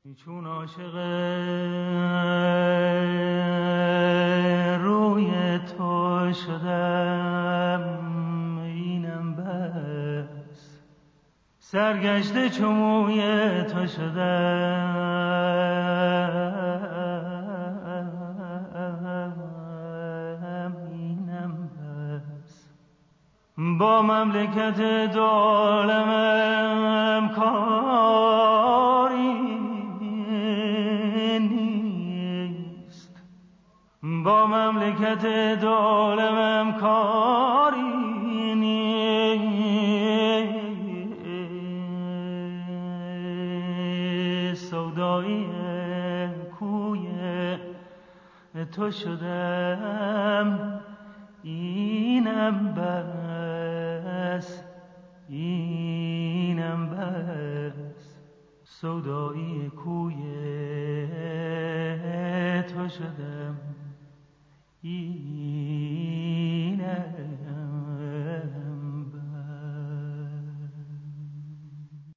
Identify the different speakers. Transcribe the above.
Speaker 1: چون عاشق روی تو شدم اینم بس، سرگشته چو موی تو شدم اینم بس. با مملکت دو عالمم کاری نیست، با مملکت دو عالمم کاری نیست. سودایی کوی تو شدم اینم بس، اینم بس. سودایی کوی تو شدم اینم